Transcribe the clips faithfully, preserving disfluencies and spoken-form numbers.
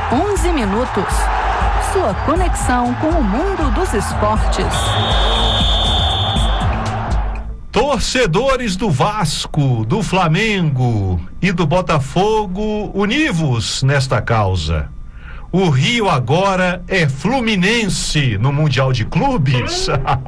onze minutos. Sua conexão com o mundo dos esportes. Torcedores do Vasco, do Flamengo e do Botafogo, univos nesta causa. O Rio agora é Fluminense no Mundial de Clubes.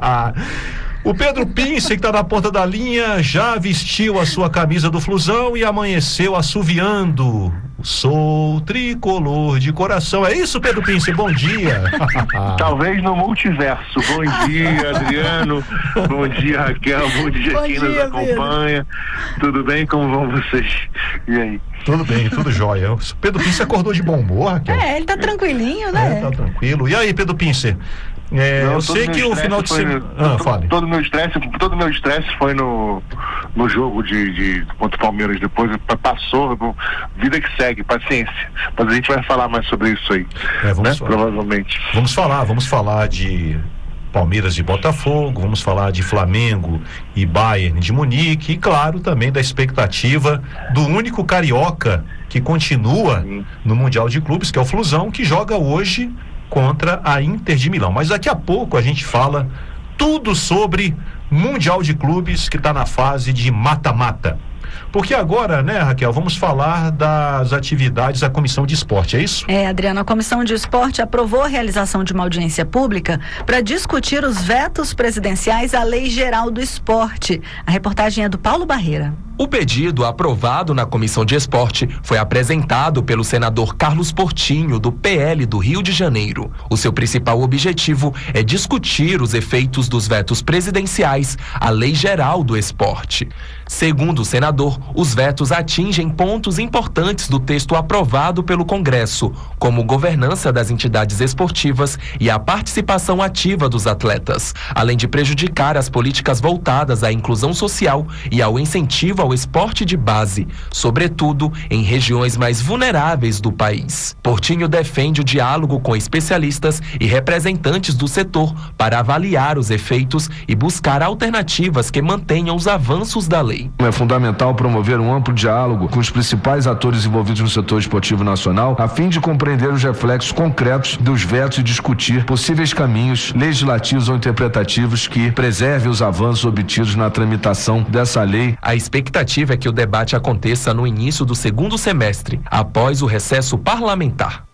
O Pedro Pince, que está na ponta da linha, já vestiu a sua camisa do Flusão e amanheceu assoviando. Sou tricolor de coração. É isso, Pedro Pince? Bom dia. Talvez no multiverso. Bom dia, Adriano. Bom dia, Raquel. Bom dia, Bom quem dia, nos acompanha. Pedro. Tudo bem? Como vão vocês? E aí? Tudo bem, tudo jóia. O Pedro Pince acordou de bom humor, Raquel. É, ele tá tranquilinho, né? É, tá tranquilo. E aí, Pedro Pince? É, Não, eu sei que o final de semana. Ah, fale. Todo meu estresse, todo meu estresse foi no, no jogo de, de contra o Palmeiras. Depois passou, vida que segue, paciência. Mas a gente vai falar mais sobre isso aí, é, vamos né? falar. Provavelmente. Vamos falar, vamos falar de Palmeiras e Botafogo, vamos falar de Flamengo e Bayern de Munique e, claro, também da expectativa do único carioca que continua Sim. no Mundial de Clubes, que é o Flusão, que joga hoje contra a Inter de Milão. Mas daqui a pouco a gente fala tudo sobre Mundial de Clubes, que está na fase de mata-mata. Porque agora, né, Raquel, vamos falar das atividades da Comissão de Esporte, é isso? É, Adriano, a Comissão de Esporte aprovou a realização de uma audiência pública para discutir os vetos presidenciais à Lei Geral do Esporte. A reportagem é do Paulo Barreira. O pedido, aprovado na Comissão de Esporte, foi apresentado pelo senador Carlos Portinho, do P L do Rio de Janeiro. O seu principal objetivo é discutir os efeitos dos vetos presidenciais à Lei Geral do Esporte. Segundo o senador, os vetos atingem pontos importantes do texto aprovado pelo Congresso, como governança das entidades esportivas e a participação ativa dos atletas, além de prejudicar as políticas voltadas à inclusão social e ao incentivo ao esporte de base, sobretudo em regiões mais vulneráveis do país. Portinho defende o diálogo com especialistas e representantes do setor para avaliar os efeitos e buscar alternativas que mantenham os avanços da lei. É fundamental promover um amplo diálogo com os principais atores envolvidos no setor esportivo nacional, a fim de compreender os reflexos concretos dos vetos e discutir possíveis caminhos legislativos ou interpretativos que preservem os avanços obtidos na tramitação dessa lei. A expectativa é que o debate aconteça no início do segundo semestre, após o recesso parlamentar.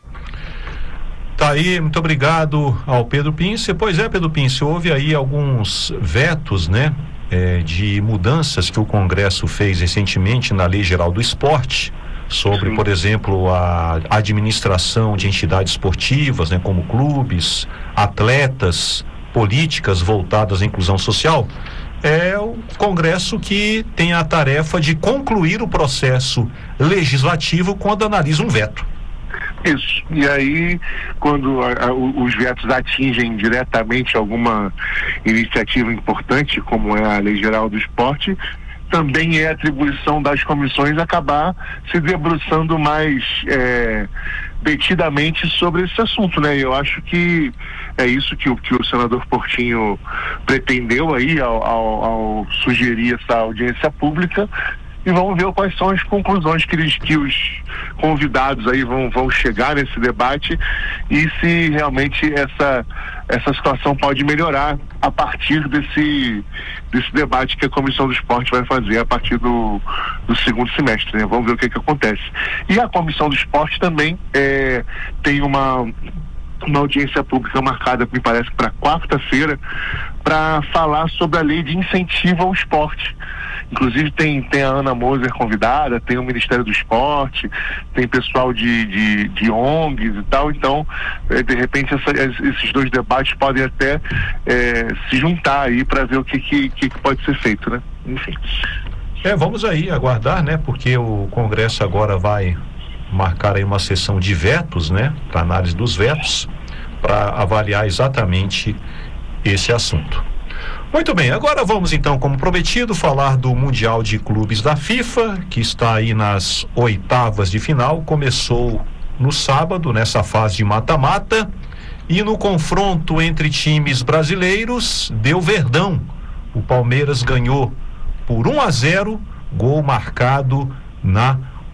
Tá aí, muito obrigado ao Pedro Pince. Pois é, Pedro Pince, houve aí alguns vetos, né? É, de mudanças que o Congresso fez recentemente na Lei Geral do Esporte, sobre, Sim. por exemplo, a administração de entidades esportivas, né, como clubes, atletas, políticas voltadas à inclusão social. É o Congresso que tem a tarefa de concluir o processo legislativo quando analisa um veto. Isso, e aí quando a, a, os vetos atingem diretamente alguma iniciativa importante, como é a Lei Geral do Esporte, também é atribuição das comissões acabar se debruçando mais é, detidamente sobre esse assunto, né? Eu acho que é isso que o, que o senador Portinho pretendeu aí ao, ao, ao sugerir essa audiência pública. E vamos ver quais são as conclusões que, eles, que os convidados aí vão, vão chegar nesse debate e se realmente essa, essa situação pode melhorar a partir desse, desse debate que a Comissão do Esporte vai fazer a partir do, do segundo semestre, né? Vamos ver o que, que acontece. E a Comissão do Esporte também é, tem uma, uma audiência pública marcada, me parece, para quarta-feira, para falar sobre a lei de incentivo ao esporte. Inclusive tem, tem a Ana Moser convidada, tem o Ministério do Esporte, tem pessoal de, de, de O N Gs e tal, então é, de repente essa, esses dois debates podem até é, se juntar aí para ver o que, que, que pode ser feito, né? Enfim. É, vamos aí aguardar, né? Porque o Congresso agora vai marcar aí uma sessão de vetos, né? Para análise dos vetos, para avaliar exatamente esse assunto. Muito bem, agora vamos então, como prometido, falar do Mundial de Clubes da FIFA, que está aí nas oitavas de final. Começou no sábado, nessa fase de mata-mata, e no confronto entre times brasileiros, deu Verdão. O Palmeiras ganhou por um a zero, gol marcado na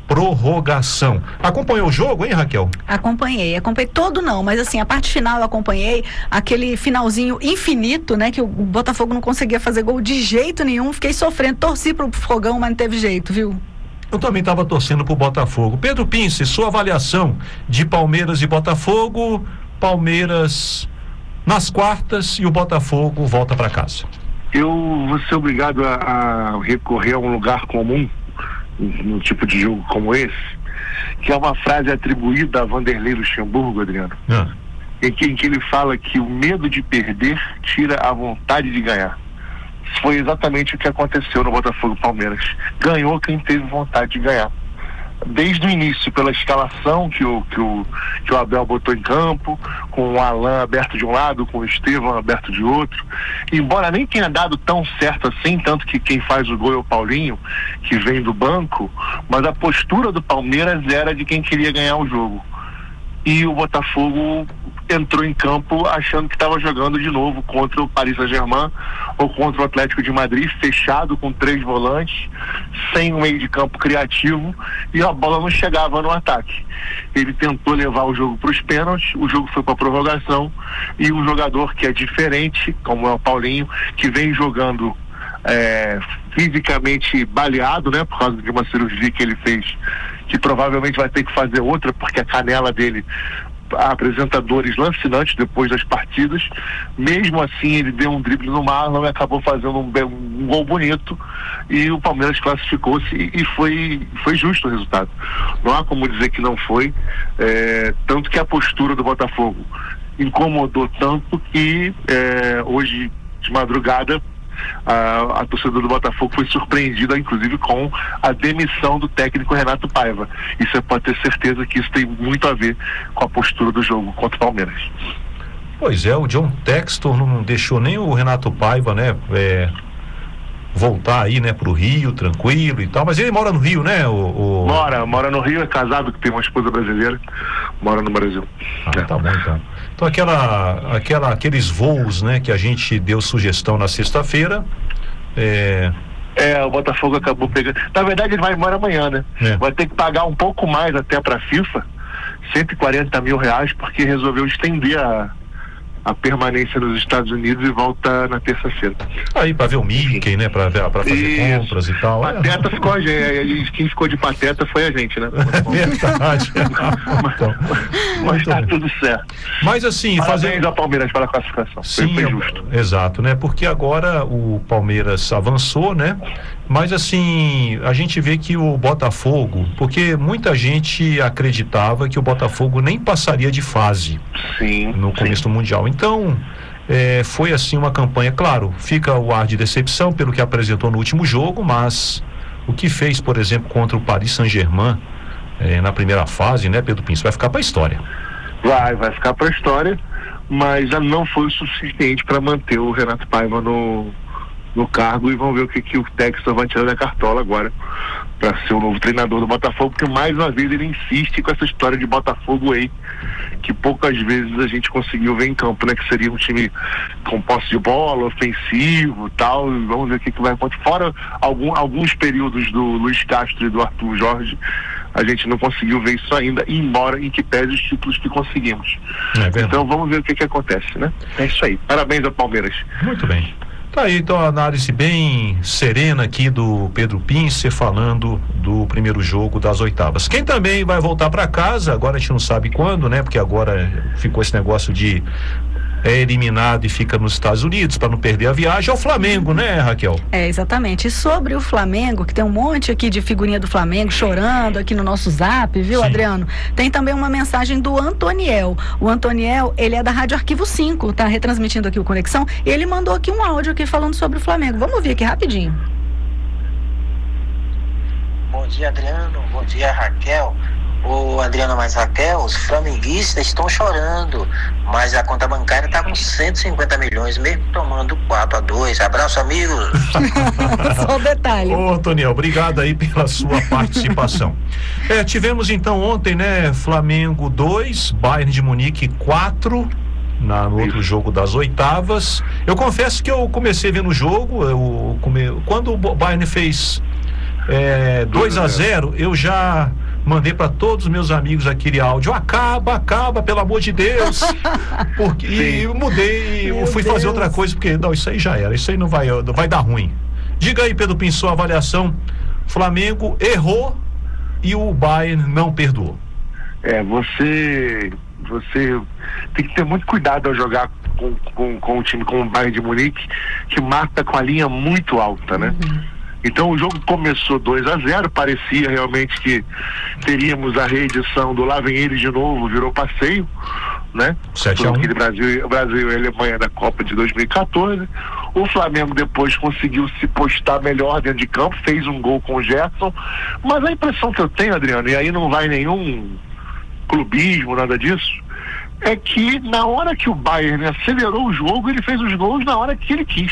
prorrogação. Acompanhou o jogo, hein, Raquel? Acompanhei, acompanhei todo não, mas assim, a parte final eu acompanhei, aquele finalzinho infinito, né, que o Botafogo não conseguia fazer gol de jeito nenhum, fiquei sofrendo, torci pro Fogão, mas não teve jeito, viu? Eu também estava torcendo pro Botafogo. Pedro Pince, sua avaliação de Palmeiras e Botafogo, Palmeiras nas quartas e o Botafogo volta para casa. Eu vou ser obrigado a, a recorrer a um lugar comum num tipo de jogo como esse, que é uma frase atribuída a Vanderlei Luxemburgo, Adriano, ah. em, que, em que ele fala que o medo de perder tira a vontade de ganhar. Isso foi exatamente o que aconteceu no Botafogo Palmeiras. Ganhou quem teve vontade de ganhar. Desde o início, pela escalação que o, que o, que o Abel botou em campo, com o Alan aberto de um lado, com o Estevão aberto de outro, embora nem tenha dado tão certo assim, tanto que quem faz o gol é o Paulinho, que vem do banco, mas a postura do Palmeiras era de quem queria ganhar o jogo. E o Botafogo entrou em campo achando que estava jogando de novo contra o Paris Saint-Germain ou contra o Atlético de Madrid, fechado com três volantes, sem um meio de campo criativo, e a bola não chegava no ataque. Ele tentou levar o jogo para os pênaltis, o jogo foi para a prorrogação, e um jogador que é diferente, como é o Paulinho, que vem jogando é, fisicamente baleado, né, por causa de uma cirurgia que ele fez, que provavelmente vai ter que fazer outra, porque a canela dele apresenta dores lancinantes depois das partidas. Mesmo assim, ele deu um drible no Marlon e acabou fazendo um, um gol bonito, e o Palmeiras classificou-se e, e foi, foi justo o resultado. Não há como dizer que não foi, é, tanto que a postura do Botafogo incomodou tanto que é, hoje de madrugada A, a torcida do Botafogo foi surpreendida, inclusive, com a demissão do técnico Renato Paiva. E você pode ter certeza que isso tem muito a ver com a postura do jogo contra o Palmeiras. Pois é, o John Textor não deixou nem o Renato Paiva, né, é, voltar aí, né, pro Rio, tranquilo e tal, mas ele mora no Rio, né? O, o... Mora, mora no Rio, é casado, que tem uma esposa brasileira, mora no Brasil. Ah, é. Tá bom, então. Então aquela, aquela, aqueles voos, né, que a gente deu sugestão na sexta-feira, é... É, o Botafogo acabou pegando. Na verdade, ele vai embora amanhã, né? É. Vai ter que pagar um pouco mais até pra FIFA, cento e quarenta mil reais, porque resolveu estender a, a permanência nos Estados Unidos e volta na terça-feira. Aí pra ver o Mickey, né? Pra, ver, pra fazer Isso. compras e tal. Pateta é. ficou a gente. Quem ficou de pateta foi a gente, né? É verdade. mas então, mas tá bem. Tudo certo. Mas assim, Parabéns fazer... ao Palmeiras pela classificação. Sim, foi, foi justo. Exato, né? Porque agora o Palmeiras avançou, né? Mas assim, a gente vê que o Botafogo, porque muita gente acreditava que o Botafogo nem passaria de fase sim, no começo sim. do Mundial. Então, é, foi assim uma campanha, claro, fica o ar de decepção pelo que apresentou no último jogo, mas o que fez, por exemplo, contra o Paris Saint-Germain é, na primeira fase, né, Pedro Pince, vai ficar para a história. Vai, vai ficar para a história, mas já não foi o suficiente para manter o Renato Paiva no, no cargo, e vamos ver o que, que o Textor vai tirar da cartola agora para ser o novo treinador do Botafogo, porque mais uma vez ele insiste com essa história de Botafogo aí, que poucas vezes a gente conseguiu ver em campo, né? Que seria um time com posse de bola, ofensivo e tal, e vamos ver o que, que vai acontecer. Fora algum, alguns períodos do Luiz Castro e do Arthur Jorge, a gente não conseguiu ver isso ainda, embora em que pese os títulos que conseguimos. É então vamos ver o que, que acontece, né? É isso aí. Parabéns ao Palmeiras. Muito bem. Tá aí, então, a análise bem serena aqui do Pedro Pince, falando do primeiro jogo das oitavas. Quem também vai voltar para casa, agora a gente não sabe quando, né? Porque agora ficou esse negócio de é eliminado e fica nos Estados Unidos para não perder a viagem, é o Flamengo, né, Raquel? É, exatamente. E sobre o Flamengo, que tem um monte aqui de figurinha do Flamengo chorando aqui no nosso zap, viu, Sim. Adriano? Tem também uma mensagem do Antoniel. O Antoniel, ele é da Rádio Arquivo cinco, tá retransmitindo aqui o Conexão, e ele mandou aqui um áudio aqui falando sobre o Flamengo. Vamos ouvir aqui rapidinho. Bom dia, Adriano. Bom dia, Raquel. Ô, Adriano, mas Raquel, os flamenguistas estão chorando, mas a conta bancária está com cento e cinquenta milhões, mesmo tomando quatro a dois. Abraço, amigos. Só um detalhe. Ô, Antoniel, obrigado aí pela sua participação. É, tivemos então ontem, né, Flamengo dois, Bayern de Munique quatro, na, no outro jogo das oitavas. Eu confesso que eu comecei vendo o jogo, eu come... quando o Bayern fez é, dois a zero, eu já mandei para todos os meus amigos aquele áudio, acaba, acaba, pelo amor de Deus, porque, e mudei, Meu fui Deus. fazer outra coisa, porque não, isso aí já era, isso aí não vai, não vai dar ruim. Diga aí, Pedro Pinto, sua avaliação. Flamengo errou e o Bayern não perdoou. É, você, você tem que ter muito cuidado ao jogar com, com, com o time como o Bayern de Munique, que marca com a linha muito alta, né? Uhum. Então o jogo começou dois a zero, parecia realmente que teríamos a reedição do lá vem eles de novo, virou passeio, né? sete a um. Aquele Brasil, Brasil e Alemanha da Copa de dois mil e quatorze. O Flamengo depois conseguiu se postar melhor dentro de campo, fez um gol com o Gerson, mas a impressão que eu tenho, Adriano, e aí não vai nenhum clubismo, nada disso, é que na hora que o Bayern acelerou o jogo, ele fez os gols na hora que ele quis.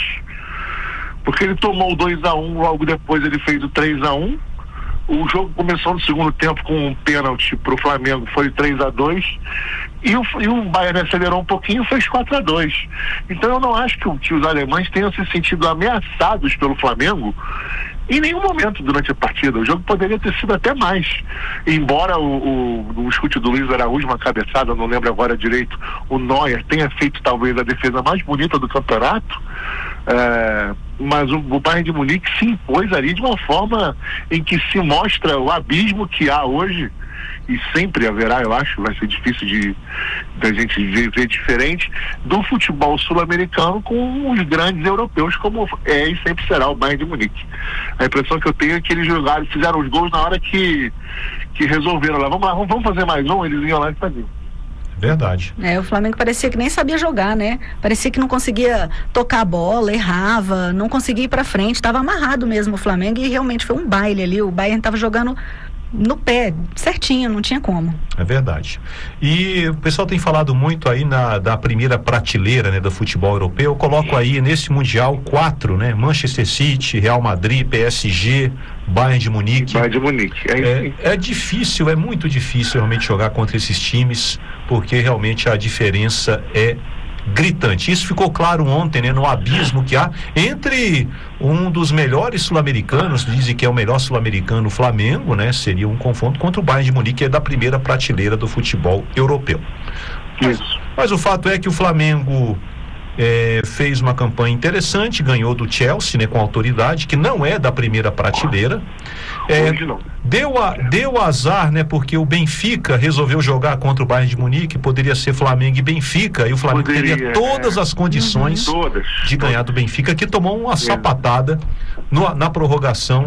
Porque ele tomou o dois a um, logo depois ele fez o três a um. O jogo começou no segundo tempo com um pênalti pro Flamengo, foi três a dois, e o, e o Bayern acelerou um pouquinho, fez quatro a dois. Então eu não acho que, que os alemães tenham se sentido ameaçados pelo Flamengo em nenhum momento durante a partida. O jogo poderia ter sido até mais, embora o, o, o chute do Luiz Araújo, uma cabeçada, não lembro agora direito, o Neuer tenha feito talvez a defesa mais bonita do campeonato. É, mas o, o Bayern de Munique se impôs ali de uma forma em que se mostra o abismo que há hoje, e sempre haverá, eu acho, vai ser difícil de da gente ver, ver diferente, do futebol sul-americano com os grandes europeus, como é e sempre será o Bayern de Munique. A impressão que eu tenho é que eles jogaram, fizeram os gols na hora que, que resolveram lá, vamos lá, vamos fazer mais um, eles iam lá e faziam. Verdade. É, o Flamengo parecia que nem sabia jogar, né? Parecia que não conseguia tocar a bola, errava, não conseguia ir pra frente, estava amarrado mesmo o Flamengo, e realmente foi um baile ali, o Bayern estava jogando no pé, certinho, não tinha como. É verdade. E o pessoal tem falado muito aí na, da primeira prateleira, né, do futebol europeu. Eu coloco aí nesse Mundial quatro, né? Manchester City, Real Madrid, P S G, Bayern de Munique. Bayern de Munique. É, é, é difícil, é muito difícil realmente jogar contra esses times, porque realmente a diferença é gritante. Isso ficou claro ontem, né, no abismo que há entre um dos melhores sul-americanos, dizem que é o melhor sul-americano, o Flamengo, né, seria um confronto contra o Bayern de Munique, que é da primeira prateleira do futebol europeu. Mas, mas o fato é que o Flamengo É, fez uma campanha interessante, ganhou do Chelsea, né, com autoridade, que não é da primeira prateleira. É, deu, a, deu azar, né, porque o Benfica resolveu jogar contra o Bayern de Munique, poderia ser Flamengo e Benfica, e o Flamengo poderia, teria todas as condições uhum. todas, de ganhar do Benfica, que tomou uma sapatada no, na prorrogação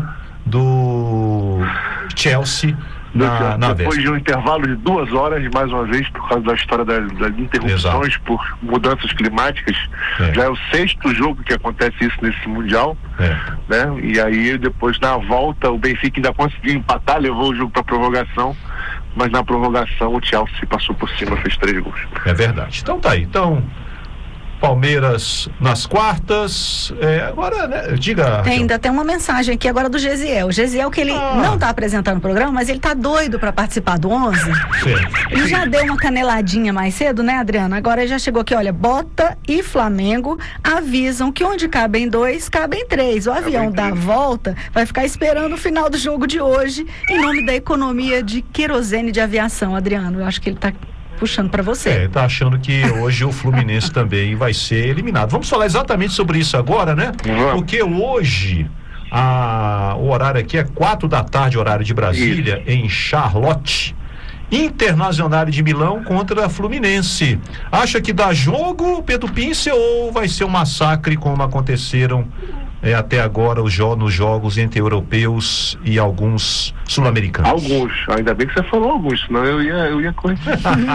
do Chelsea. Na, na Depois de um intervalo de duas horas, mais uma vez, por causa da história das, das interrupções, Exato. Por mudanças climáticas, é. Já é o sexto jogo que acontece isso nesse Mundial, é. Né? E aí depois na volta o Benfica ainda conseguiu empatar, levou o jogo para prorrogação, mas na prorrogação o Chelsea passou por cima, fez três gols. É verdade. Então tá aí. Então Palmeiras nas quartas, é, agora, né, diga... Tem, ainda tem uma mensagem aqui agora do Gesiel. O Gesiel que ele ah. não está apresentando o programa, mas ele tá doido para participar do onze. Sim. Ele já deu uma caneladinha mais cedo, né, Adriano? Agora ele já chegou aqui, olha, Bota e Flamengo avisam que onde cabem dois, cabem três. O avião dá a volta, vai ficar esperando o final do jogo de hoje, em nome da economia de querosene de aviação, Adriano. Eu acho que ele tá puxando para você. É, tá achando que hoje o Fluminense também vai ser eliminado. Vamos falar exatamente sobre isso agora, né? Uhum. Porque hoje a, o horário aqui é quatro da tarde, horário de Brasília, isso. Em Charlotte. Internacional de Milão contra Fluminense. Acha que dá jogo, Pedro Pince, ou vai ser um massacre como aconteceram é, até agora os jo- nos jogos entre europeus e alguns sul-americanos? Alguns, ainda bem que você falou alguns, senão eu ia, eu ia corrigir.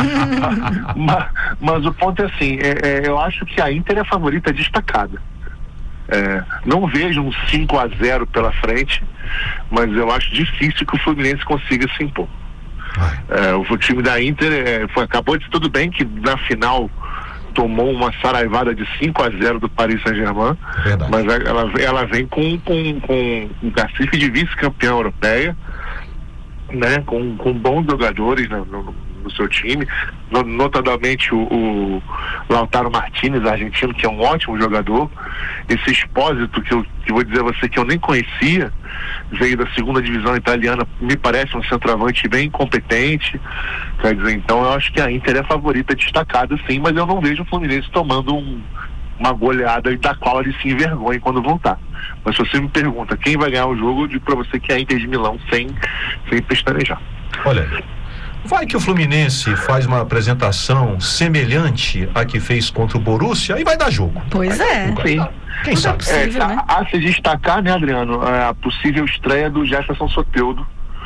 mas, mas o ponto é assim, é, é, eu acho que a Inter é a favorita destacada. É, não vejo um cinco a zero pela frente, mas eu acho difícil que o Fluminense consiga se impor. É, o time da Inter é, foi, acabou de tudo bem que na final tomou uma saraivada de cinco a zero do Paris Saint-Germain, Verdade. Mas ela, ela vem com, com, com um cacife de vice-campeã europeia, né, com, com bons jogadores no, no, no seu time, no, notadamente o, o Lautaro Martinez, argentino, que é um ótimo jogador. Esse Expósito, que eu que vou dizer a você que eu nem conhecia, veio da segunda divisão italiana, me parece um centroavante bem competente. Quer dizer, então eu acho que a Inter é a favorita destacada, sim, mas eu não vejo o Fluminense tomando um, uma goleada da qual ele se envergonhe quando voltar. Mas se você me pergunta quem vai ganhar o jogo, eu digo pra você que é a Inter de Milão, sem, sem pestanejar. Olha, vai que o Fluminense faz uma apresentação semelhante à que fez contra o Borussia, aí vai dar jogo. Pois vai é. Jogo. Sim. Quem sabe? É possível, é, né? a, a se destacar, né, Adriano, a possível estreia do Jefferson Soteldo,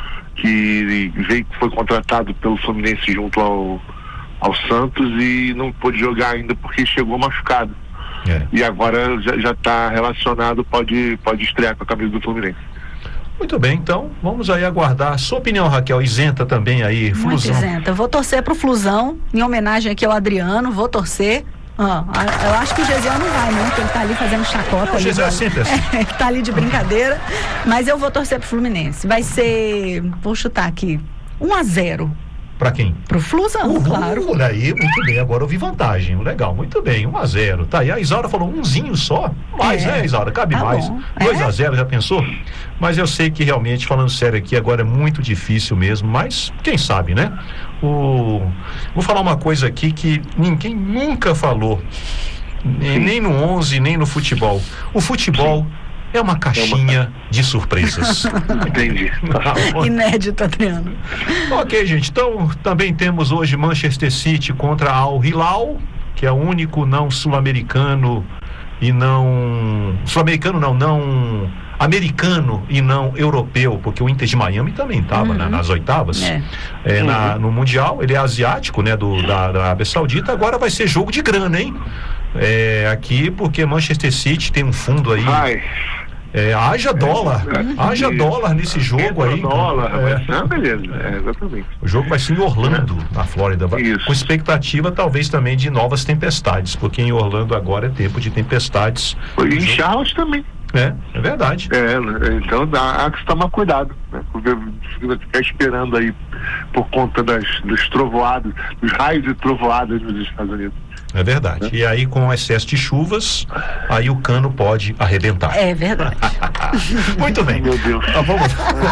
que veio, foi contratado pelo Fluminense junto ao, ao Santos e não pôde jogar ainda porque chegou machucado. É. E agora já está relacionado, pode, pode estrear com a camisa do Fluminense. Muito bem, então vamos aí aguardar. Sua opinião, Raquel, isenta também aí, Muito Flusão. isenta. Eu vou torcer pro Flusão, em homenagem aqui ao Adriano, vou torcer. Ah, eu acho que o Gesiel não vai, não, porque ele tá ali fazendo chacota. Não, o Gesiel é sempre assim. É, ele tá ali de brincadeira, mas eu vou torcer pro Fluminense. Vai ser, vou chutar aqui, um a zero. Pra quem? Pro Flusão, Uhul, claro. Olha aí, muito bem, agora eu vi vantagem, legal, muito bem, um a zero, tá aí, a Isaura falou umzinho só, mais, É. né, Isaura, cabe Tá mais, bom. dois É. a zero, já pensou? Mas eu sei que realmente, falando sério aqui, agora é muito difícil mesmo, mas quem sabe, né? O... Vou falar uma coisa aqui que ninguém nunca falou, nem, nem no onze, nem no futebol. O futebol é uma caixinha de surpresas. Entendi. Inédito, Adriano. Ok, gente, então também temos hoje Manchester City contra Al Hilal, que é o único não sul-americano e não... Sul-americano não, não... americano e não europeu, porque o Inter de Miami também estava, Uhum. né, nas oitavas, É. é, na, no Mundial. Ele é asiático, né, do, da, da Arábia Saudita. Agora vai ser jogo de grana, hein? É, aqui, porque Manchester City tem um fundo aí. Ai, É, haja dólar, Uhum. haja dólar nesse jogo aí. dólar, É. mas, ah, beleza, é, exatamente. O jogo vai ser em Orlando, na Flórida, vai- Isso. com expectativa talvez também de novas tempestades, porque em Orlando agora é tempo de tempestades. E em Charles também. É, é verdade. É, né, então dá, há que se tomar cuidado, né? Porque ficar esperando aí por conta das, dos trovoados, dos raios e trovoadas nos Estados Unidos. É verdade. E aí, com o excesso de chuvas, aí o cano pode arrebentar. É verdade. Muito bem. Meu Deus. Ah, vamos,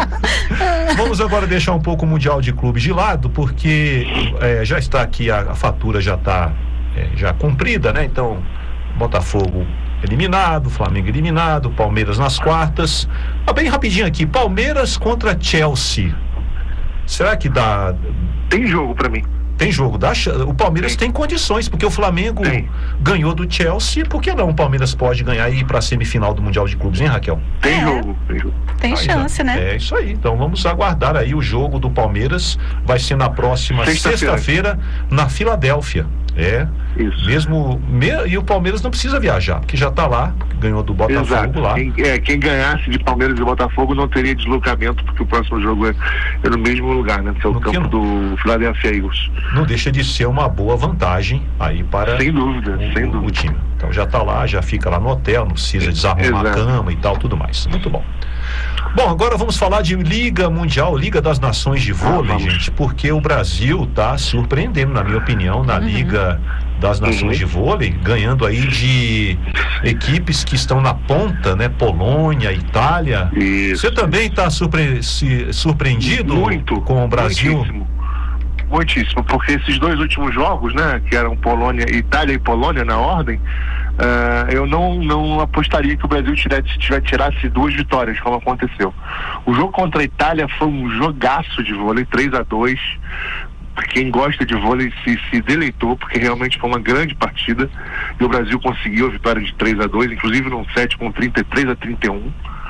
vamos agora deixar um pouco o Mundial de Clubes de lado, porque é, já está aqui, a, a fatura já está é, já cumprida, né? Então, Botafogo eliminado, Flamengo eliminado, Palmeiras nas quartas. Ah, bem rapidinho aqui, Palmeiras contra Chelsea. Será que dá... Tem jogo pra mim. Tem jogo, dá, ch- o Palmeiras tem. tem condições, porque o Flamengo Tem. ganhou do Chelsea, por que não o Palmeiras pode ganhar e ir para a semifinal do Mundial de Clubes, hein, Raquel? Tem É. jogo, tem jogo. Tem Aí, chance, então, né? É isso aí, então vamos aguardar aí o jogo do Palmeiras, vai ser na próxima Sexta-feira. sexta-feira na Filadélfia. É, Isso. mesmo, me, e o Palmeiras não precisa viajar, porque já está lá, ganhou do Botafogo Exato. lá. Quem, é, quem ganhasse de Palmeiras e Botafogo não teria deslocamento, porque o próximo jogo é, é no mesmo lugar, né? Que é o No que campo não? do Philadelphia Eagles. Não deixa de ser uma boa vantagem aí para Sem dúvida, o, sem o dúvida. time. Então já está lá, já fica lá no hotel, não precisa desarrumar a Exato. cama e tal, tudo mais. Muito bom. Bom, agora vamos falar de Liga Mundial, Liga das Nações de Vôlei, vamos. gente, porque o Brasil está surpreendendo, na minha opinião, na Liga das Nações de Vôlei, ganhando aí de equipes que estão na ponta, né? Polônia, Itália. Isso. Você também está surpre se- surpreendido Muito, com o Brasil? Muitíssimo. Muitíssimo, porque esses dois últimos jogos, né, que eram Polônia, Itália e Polônia na ordem, ah, eu não, não apostaria que o Brasil tivesse, tivesse tirasse duas vitórias, como aconteceu. O jogo contra a Itália foi um jogaço de vôlei, três a dois. Quem gosta de vôlei se, se deleitou, porque realmente foi uma grande partida e o Brasil conseguiu a vitória de três a dois, inclusive num set com trinta e três a trinta e um.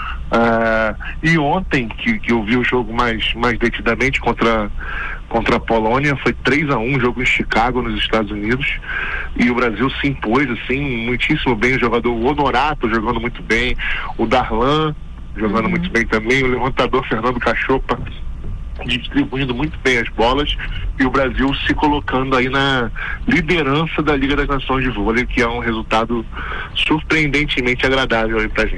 Uh, e ontem, que, que eu vi o jogo mais, mais detidamente contra, contra a Polônia, foi três a um, jogo em Chicago, nos Estados Unidos, e o Brasil se impôs assim, muitíssimo bem. O jogador Honorato jogando muito bem, o Darlan jogando Uhum. muito bem também, o levantador Fernando Cachopa distribuindo muito bem as bolas, e o Brasil se colocando aí na liderança da Liga das Nações de Vôlei, que é um resultado surpreendentemente agradável aí pra gente.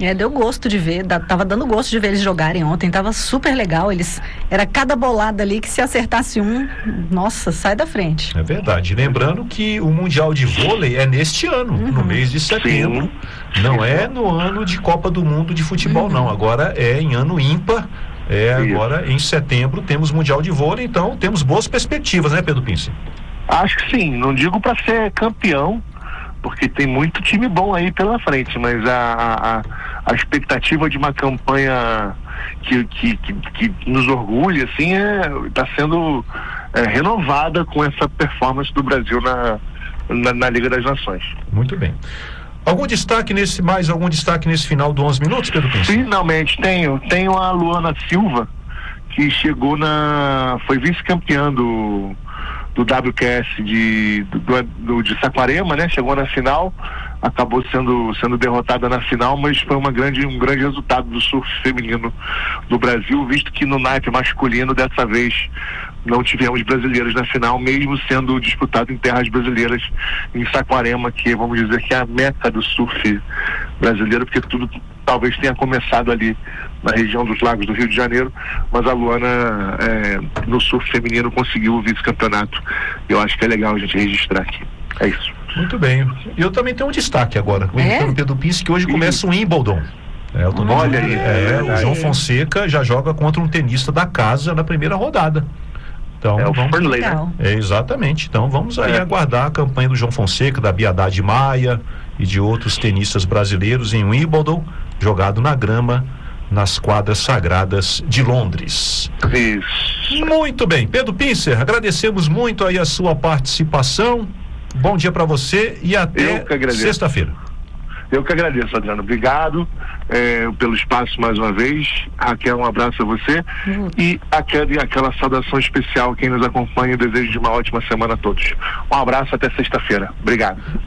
É, deu gosto de ver, da, tava dando gosto de ver eles jogarem ontem, tava super legal, eles, era cada bolada ali que se acertasse um, nossa, sai da frente. É verdade, lembrando que o Mundial de Vôlei é neste ano, uhum. no mês de setembro, Sim. não é no ano de Copa do Mundo de futebol, uhum. não, agora é em ano ímpar. É, agora em setembro temos Mundial de Vôlei, então temos boas perspectivas, né, Pedro Pince? Acho que sim, não digo para ser campeão, porque tem muito time bom aí pela frente, mas a, a, a expectativa de uma campanha que, que, que, que nos orgulha, assim, está é, sendo é, renovada com essa performance do Brasil na, na, na Liga das Nações. Muito bem. Algum destaque nesse, mais algum destaque nesse final do onze minutos, Pedro Pince? Finalmente, tenho. Tenho a Luana Silva, que chegou na... foi vice-campeã do, do W Q S de, do, do, de Saquarema, né? Chegou na final, acabou sendo, sendo derrotada na final, mas foi uma grande, um grande resultado do surf feminino do Brasil, visto que no naipe masculino, dessa vez, não tivemos brasileiros na final, mesmo sendo disputado em terras brasileiras, em Saquarema, que vamos dizer que é a meca do surf brasileiro, porque tudo talvez tenha começado ali na região dos lagos do Rio de Janeiro, mas a Luana é, no surf feminino conseguiu o vice-campeonato. Eu acho que é legal a gente registrar aqui. É isso. Muito bem. Eu também tenho um destaque agora, o é? Pedro Pince, que hoje começa o Wimbledon. É, o, hum, olha aí, é, é, o João Fonseca já joga contra um tenista da casa na primeira rodada. Então, é o vamos, Fernley, né? É, exatamente. Então vamos aí é. aguardar a campanha do João Fonseca, da Bia Haddad Maia e de outros tenistas brasileiros em Wimbledon, jogado na grama, nas quadras sagradas de Londres. Isso. Muito bem. Pedro Pincer, agradecemos muito aí a sua participação. Bom dia para você e até sexta-feira. Eu que agradeço, Adriano. Obrigado é, pelo espaço mais uma vez. Raquel, um abraço a você. Uhum. E aquela, aquela saudação especial a quem nos acompanha. Eu desejo de uma ótima semana a todos. Um abraço, até sexta-feira. Obrigado.